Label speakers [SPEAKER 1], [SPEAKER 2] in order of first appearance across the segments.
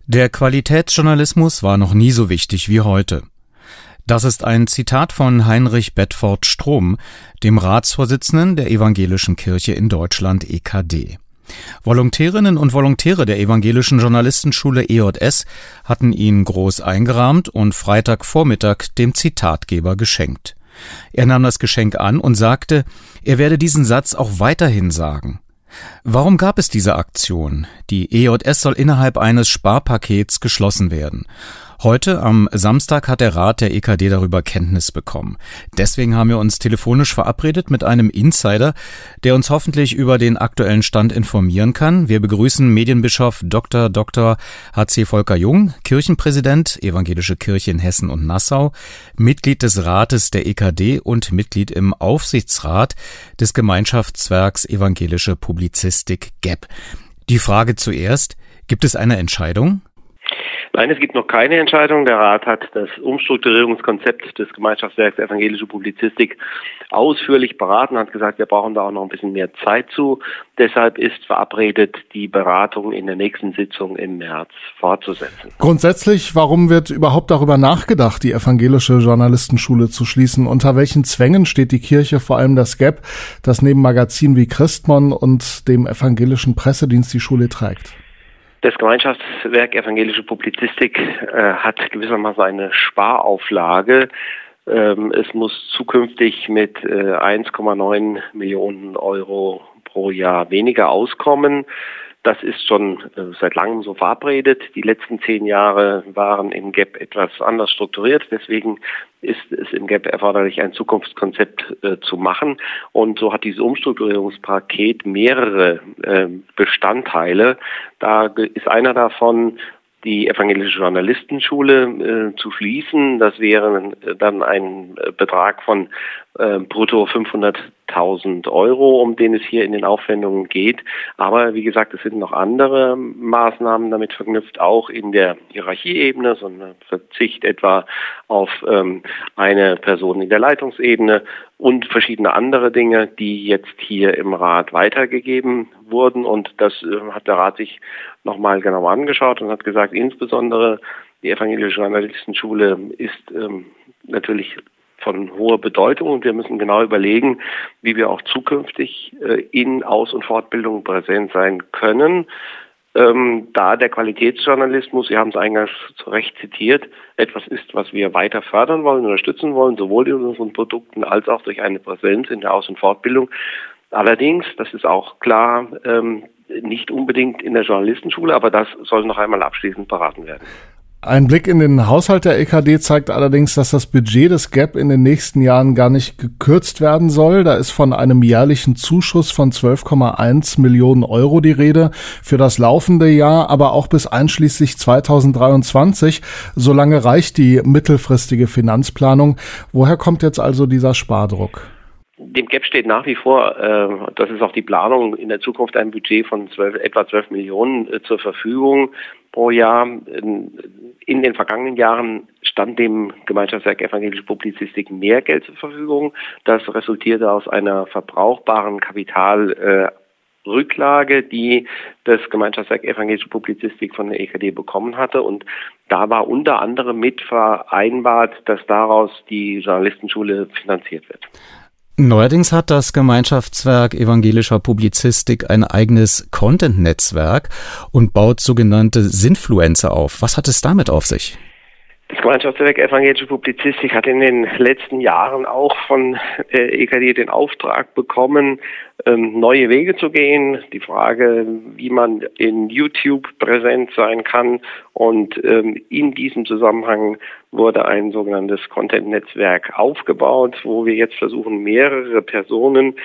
[SPEAKER 1] Der Qualitätsjournalismus war noch nie so wichtig wie heute. Das ist ein Zitat von Heinrich Bedford Strom, dem Ratsvorsitzenden der Evangelischen Kirche in Deutschland EKD. Volontärinnen und Volontäre der Evangelischen Journalistenschule EJS hatten ihn groß eingerahmt und Freitagvormittag dem Zitatgeber geschenkt. Er nahm das Geschenk an und sagte, er werde diesen Satz auch weiterhin sagen. Warum gab es diese Aktion? Die EJS soll innerhalb eines Sparpakets geschlossen werden. Heute, am Samstag, hat der Rat der EKD darüber Kenntnis bekommen. Deswegen haben wir uns telefonisch verabredet mit einem Insider, der uns hoffentlich über den aktuellen Stand informieren kann. Wir begrüßen Medienbischof Dr. H.C. Volker Jung, Kirchenpräsident, Evangelische Kirche in Hessen und Nassau, Mitglied des Rates der EKD und Mitglied im Aufsichtsrat des Gemeinschaftswerks Evangelische Publizistik GEP. Die Frage zuerst, gibt es eine Entscheidung?
[SPEAKER 2] Nein, es gibt noch keine Entscheidung. Der Rat hat das Umstrukturierungskonzept des Gemeinschaftswerks Evangelische Publizistik ausführlich beraten, hat gesagt, wir brauchen da auch noch ein bisschen mehr Zeit zu. Deshalb ist verabredet, die Beratung in der nächsten Sitzung im März fortzusetzen.
[SPEAKER 3] Grundsätzlich, warum wird überhaupt darüber nachgedacht, die Evangelische Journalistenschule zu schließen? Unter welchen Zwängen steht die Kirche, vor allem das GEP, das neben Magazinen wie Christmon und dem evangelischen Pressedienst die Schule trägt?
[SPEAKER 2] Das Gemeinschaftswerk Evangelische Publizistik hat gewissermaßen eine Sparauflage. Es muss zukünftig mit 1,9 Millionen Euro pro Jahr weniger auskommen. Das ist schon seit langem so verabredet. Die letzten 10 Jahre waren im GEP etwas anders strukturiert. Deswegen ist es im GEP erforderlich, ein Zukunftskonzept zu machen. Und so hat dieses Umstrukturierungspaket mehrere Bestandteile. Da ist einer davon, die Evangelische Journalistenschule zu schließen. Das wäre dann ein Betrag von brutto 500.000 Euro, um den es hier in den Aufwendungen geht. Aber wie gesagt, es sind noch andere Maßnahmen damit verknüpft, auch in der Hierarchieebene, so ein Verzicht etwa auf eine Person in der Leitungsebene und verschiedene andere Dinge, die jetzt hier im Rat weitergegeben wurden. Und das hat der Rat sich nochmal genau angeschaut und hat gesagt, insbesondere die Evangelische Journalistenschule ist natürlich von hoher Bedeutung und wir müssen genau überlegen, wie wir auch zukünftig in Aus- und Fortbildung präsent sein können. Da der Qualitätsjournalismus, Sie haben es eingangs zu Recht zitiert, etwas ist, was wir weiter fördern wollen, unterstützen wollen, sowohl in unseren Produkten als auch durch eine Präsenz in der Aus- und Fortbildung. Allerdings, das ist auch klar, nicht unbedingt in der Journalistenschule, aber das soll noch einmal abschließend beraten werden.
[SPEAKER 3] Ein Blick in den Haushalt der EKD zeigt allerdings, dass das Budget des GEP in den nächsten Jahren gar nicht gekürzt werden soll. Da ist von einem jährlichen Zuschuss von 12,1 Millionen Euro die Rede für das laufende Jahr, aber auch bis einschließlich 2023. Solange reicht die mittelfristige Finanzplanung. Woher kommt jetzt also dieser Spardruck?
[SPEAKER 2] Dem GEP steht nach wie vor, das ist auch die Planung, in der Zukunft ein Budget von etwa 12 Millionen zur Verfügung pro Jahr. In den vergangenen Jahren stand dem Gemeinschaftswerk Evangelische Publizistik mehr Geld zur Verfügung. Das resultierte aus einer verbrauchbaren Kapitalrücklage, die das Gemeinschaftswerk Evangelische Publizistik von der EKD bekommen hatte. Und da war unter anderem mit vereinbart, dass daraus die Journalistenschule finanziert wird.
[SPEAKER 1] Neuerdings hat das Gemeinschaftswerk Evangelischer Publizistik ein eigenes Content-Netzwerk und baut sogenannte Sinfluencer auf. Was hat es damit auf sich?
[SPEAKER 2] Das Gemeinschaftswerk Evangelische Publizistik hat in den letzten Jahren auch von der EKD den Auftrag bekommen, neue Wege zu gehen. Die Frage, wie man in YouTube präsent sein kann. Und in diesem Zusammenhang wurde ein sogenanntes Content-Netzwerk aufgebaut, wo wir jetzt versuchen, mehrere Personen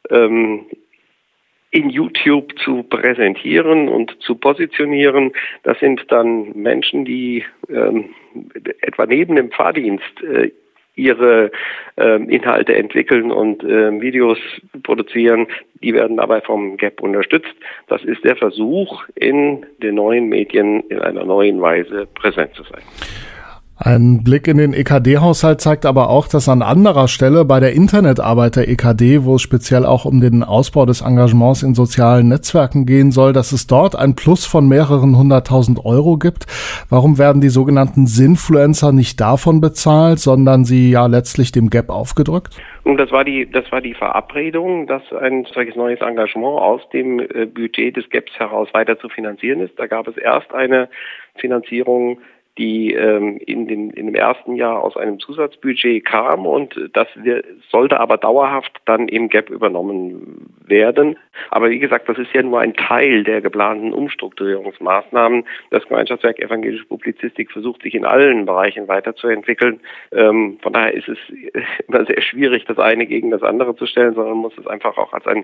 [SPEAKER 2] in YouTube zu präsentieren und zu positionieren. Das sind dann Menschen, die etwa neben dem Pfarrdienst ihre Inhalte entwickeln und Videos produzieren. Die werden dabei vom GEP unterstützt. Das ist der Versuch, in den neuen Medien in einer neuen Weise präsent zu sein.
[SPEAKER 3] Ein Blick in den EKD-Haushalt zeigt aber auch, dass an anderer Stelle bei der Internetarbeit der EKD, wo es speziell auch um den Ausbau des Engagements in sozialen Netzwerken gehen soll, dass es dort ein Plus von mehreren 100.000 Euro gibt. Warum werden die sogenannten Sinfluencer nicht davon bezahlt, sondern sie ja letztlich dem Gap aufgedrückt?
[SPEAKER 2] Und das war die Verabredung, dass ein solches neues Engagement aus dem Budget des GAPs heraus weiter zu finanzieren ist. Da gab es erst eine Finanzierung, die in dem ersten Jahr aus einem Zusatzbudget kam, und das sollte aber dauerhaft dann im GAP übernommen werden. Aber wie gesagt, das ist ja nur ein Teil der geplanten Umstrukturierungsmaßnahmen. Das Gemeinschaftswerk Evangelische Publizistik versucht, sich in allen Bereichen weiterzuentwickeln. Von daher ist es immer sehr schwierig, das eine gegen das andere zu stellen, sondern man muss es einfach auch als ein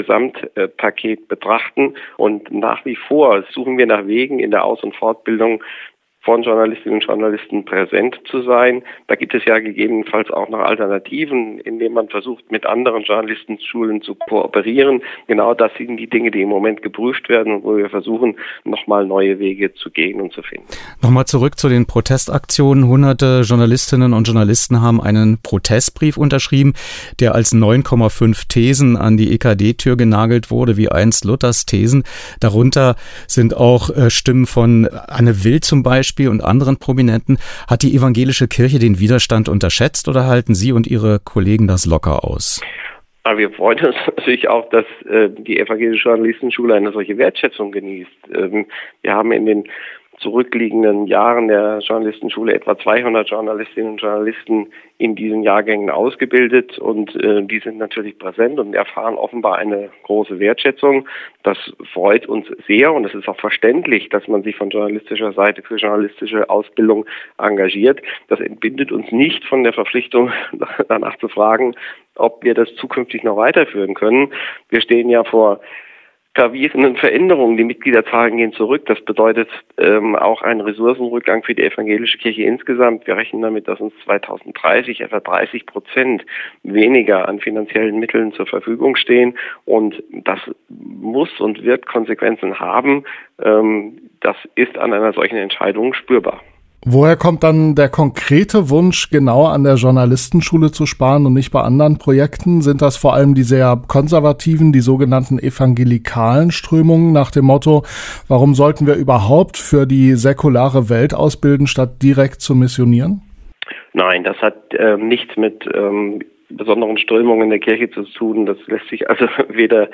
[SPEAKER 2] Gesamtpaket betrachten. Und nach wie vor suchen wir nach Wegen in der Aus- und Fortbildung von Journalistinnen und Journalisten präsent zu sein. Da gibt es ja gegebenenfalls auch noch Alternativen, indem man versucht, mit anderen Journalistenschulen zu kooperieren. Genau das sind die Dinge, die im Moment geprüft werden und wo wir versuchen, nochmal neue Wege zu gehen und zu finden.
[SPEAKER 1] Nochmal zurück zu den Protestaktionen. Hunderte Journalistinnen und Journalisten haben einen Protestbrief unterschrieben, der als 9,5 Thesen an die EKD-Tür genagelt wurde, wie einst Luthers Thesen. Darunter sind auch Stimmen von Anne Will zum Beispiel und anderen Prominenten. Hat die evangelische Kirche den Widerstand unterschätzt oder halten Sie und Ihre Kollegen das locker aus?
[SPEAKER 2] Aber wir freuen uns natürlich auch, dass die evangelische Journalistenschule eine solche Wertschätzung genießt. Wir haben in den zurückliegenden Jahren der Journalistenschule etwa 200 Journalistinnen und Journalisten in diesen Jahrgängen ausgebildet, und die sind natürlich präsent und erfahren offenbar eine große Wertschätzung. Das freut uns sehr, und es ist auch verständlich, dass man sich von journalistischer Seite für journalistische Ausbildung engagiert. Das entbindet uns nicht von der Verpflichtung, danach zu fragen, ob wir das zukünftig noch weiterführen können. Wir stehen ja vor gravierenden Veränderungen. Die Mitgliederzahlen gehen zurück. Das bedeutet auch einen Ressourcenrückgang für die evangelische Kirche insgesamt. Wir rechnen damit, dass uns 2030 etwa 30% weniger an finanziellen Mitteln zur Verfügung stehen. Und das muss und wird Konsequenzen haben. Das ist an einer solchen Entscheidung spürbar.
[SPEAKER 3] Woher kommt dann der konkrete Wunsch, genau an der Journalistenschule zu sparen und nicht bei anderen Projekten? Sind das vor allem die sehr konservativen, die sogenannten evangelikalen Strömungen nach dem Motto, warum sollten wir überhaupt für die säkulare Welt ausbilden, statt direkt zu missionieren?
[SPEAKER 2] Nein, das hat nichts mit besonderen Strömungen der Kirche zu tun. Das lässt sich also weder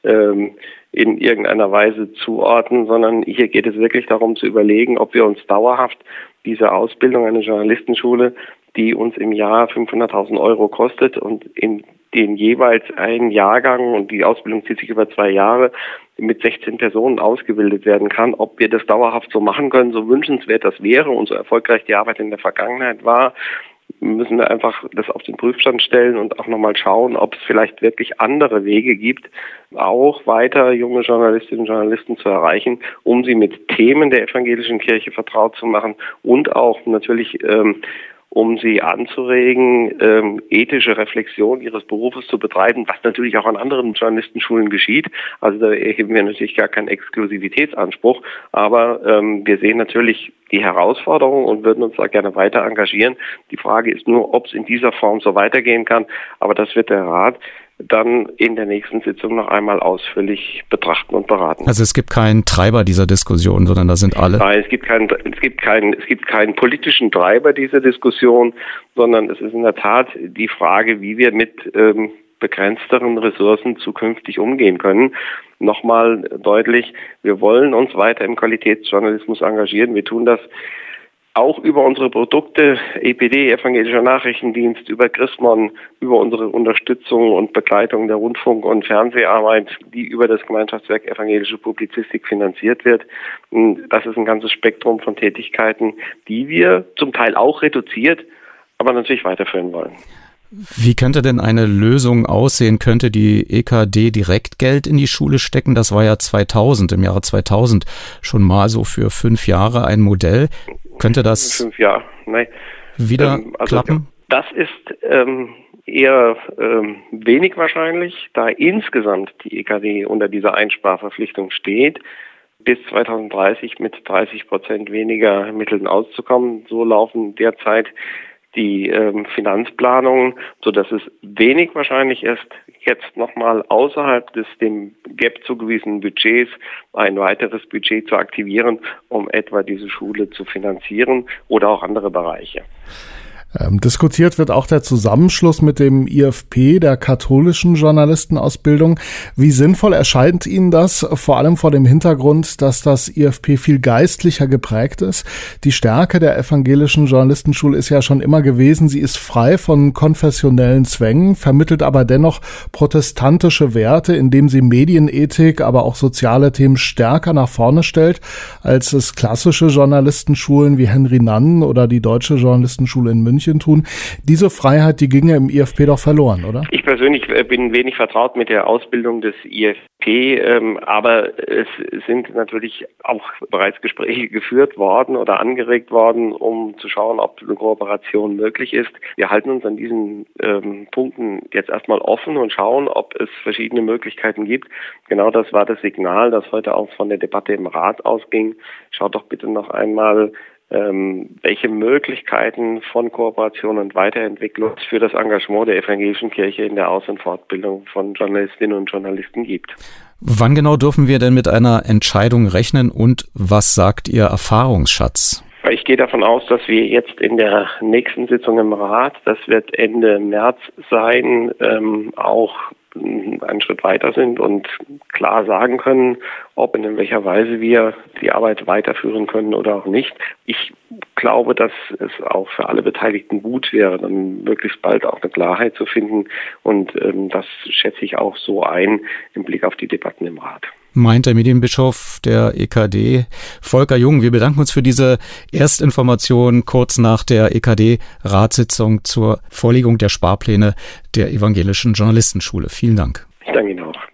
[SPEAKER 2] in irgendeiner Weise zuordnen, sondern hier geht es wirklich darum zu überlegen, ob wir uns dauerhaft diese Ausbildung, eine Journalistenschule, die uns im Jahr 500.000 Euro kostet und in den jeweils einen Jahrgang, und die Ausbildung zieht sich über 2 Jahre, mit 16 Personen ausgebildet werden kann, ob wir das dauerhaft so machen können, so wünschenswert das wäre und so erfolgreich die Arbeit in der Vergangenheit war, müssen wir einfach das auf den Prüfstand stellen und auch nochmal schauen, ob es vielleicht wirklich andere Wege gibt, auch weiter junge Journalistinnen und Journalisten zu erreichen, um sie mit Themen der evangelischen Kirche vertraut zu machen und auch natürlich um sie anzuregen, ethische Reflexion ihres Berufes zu betreiben, was natürlich auch an anderen Journalistenschulen geschieht. Also da erheben wir natürlich gar keinen Exklusivitätsanspruch, aber wir sehen natürlich die Herausforderung und würden uns da gerne weiter engagieren. Die Frage ist nur, ob es in dieser Form so weitergehen kann, aber das wird der Rat dann in der nächsten Sitzung noch einmal ausführlich betrachten und beraten.
[SPEAKER 1] Also es gibt keinen Treiber dieser Diskussion, sondern da sind alle.
[SPEAKER 2] Nein, es gibt keinen politischen Treiber dieser Diskussion, sondern es ist in der Tat die Frage, wie wir mit begrenzteren Ressourcen zukünftig umgehen können. Nochmal deutlich, wir wollen uns weiter im Qualitätsjournalismus engagieren. Wir tun das auch über unsere Produkte, EPD, Evangelischer Nachrichtendienst, über Chrismon, über unsere Unterstützung und Begleitung der Rundfunk- und Fernseharbeit, die über das Gemeinschaftswerk Evangelische Publizistik finanziert wird. Das ist ein ganzes Spektrum von Tätigkeiten, die wir zum Teil auch reduziert, aber natürlich weiterführen wollen.
[SPEAKER 1] Wie könnte denn eine Lösung aussehen? Könnte die EKD direkt Geld in die Schule stecken? Das war ja im Jahre 2000 schon mal so für 5 Jahre ein Modell. Könnte das
[SPEAKER 2] 5 Jahre,
[SPEAKER 1] wieder klappen?
[SPEAKER 2] Das ist eher wenig wahrscheinlich, da insgesamt die EKD unter dieser Einsparverpflichtung steht. bis 2030 mit 30% weniger Mitteln auszukommen. So laufen derzeit die Finanzplanungen, sodass es wenig wahrscheinlich ist, jetzt nochmal außerhalb des dem GAP zugewiesenen Budgets ein weiteres Budget zu aktivieren, um etwa diese Schule zu finanzieren oder auch andere Bereiche.
[SPEAKER 3] Diskutiert wird auch der Zusammenschluss mit dem IFP, der katholischen Journalistenausbildung. Wie sinnvoll erscheint Ihnen das, vor allem vor dem Hintergrund, dass das IFP viel geistlicher geprägt ist? Die Stärke der evangelischen Journalistenschule ist ja schon immer gewesen, sie ist frei von konfessionellen Zwängen, vermittelt aber dennoch protestantische Werte, indem sie Medienethik, aber auch soziale Themen stärker nach vorne stellt, als es klassische Journalistenschulen wie Henry Nannen oder die Deutsche Journalistenschule in München tun. Diese Freiheit, die ginge im IFP doch verloren, oder?
[SPEAKER 2] Ich persönlich bin wenig vertraut mit der Ausbildung des IFP, aber es sind natürlich auch bereits Gespräche geführt worden oder angeregt worden, um zu schauen, ob eine Kooperation möglich ist. Wir halten uns an diesen Punkten jetzt erstmal offen und schauen, ob es verschiedene Möglichkeiten gibt. Genau das war das Signal, das heute auch von der Debatte im Rat ausging. Schaut doch bitte noch einmal, welche Möglichkeiten von Kooperation und Weiterentwicklung für das Engagement der evangelischen Kirche in der Aus- und Fortbildung von Journalistinnen und Journalisten gibt.
[SPEAKER 1] Wann genau dürfen wir denn mit einer Entscheidung rechnen und was sagt Ihr Erfahrungsschatz?
[SPEAKER 2] Ich gehe davon aus, dass wir jetzt in der nächsten Sitzung im Rat, das wird Ende März sein, auch einen Schritt weiter sind und klar sagen können, ob und in welcher Weise wir die Arbeit weiterführen können oder auch nicht. Ich glaube, dass es auch für alle Beteiligten gut wäre, dann möglichst bald auch eine Klarheit zu finden und das schätze ich auch so ein im Blick auf die Debatten im Rat.
[SPEAKER 1] Meint der Medienbischof der EKD, Volker Jung. Wir bedanken uns für diese Erstinformation kurz nach der EKD-Ratssitzung zur Vorlegung der Sparpläne der Evangelischen Journalistenschule. Vielen Dank.
[SPEAKER 2] Ich danke Ihnen auch.